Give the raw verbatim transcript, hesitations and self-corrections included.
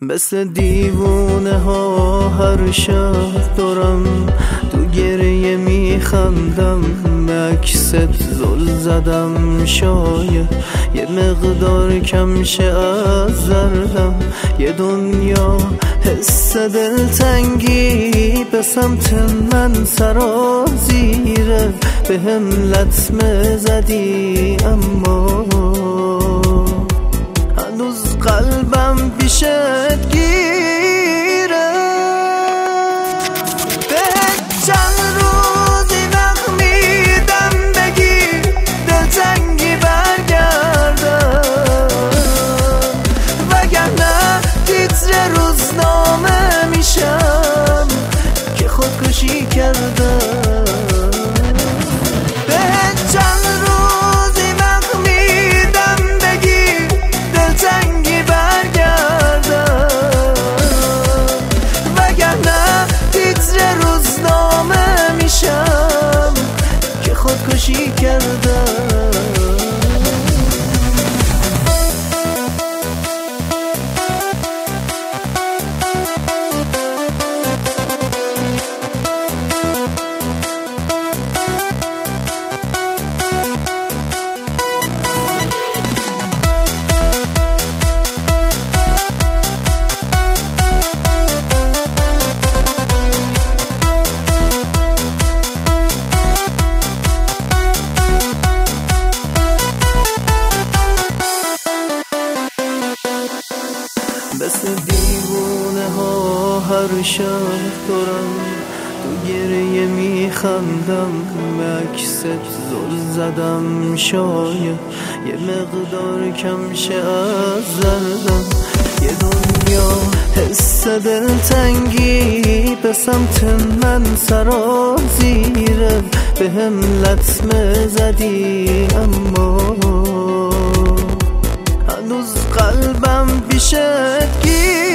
مثل دیوونه ها هر شب دارم تو گریه میخندم، عکست زل زدم شاید یه مقدار کم شه از دردم. یه دنیا حس دلتنگی به سمت من سرازیره، به هم لطمه زدی اما هنوز قلبم پیشت گیره. بهت چند روزی وقت میدم بگی دلتنگی برگردم، وگرنه تیتر روزنامه میشم که خودکشی کردم. بهت چند روزی وقت میدم بگی دلتنگی برگردم، وگرنه تیتر روزنامه میشم که خودکشی کردم. مثل دیوونه ها هر شب دارم تو گریه میخندم، عکست زل زدم شاید یه مقدار کم شه از دردم. یه دنیا حس دلتنگی به سمت من سرازیره، به هم لطمه زدی اما هنوز قلبم پیشت گیره.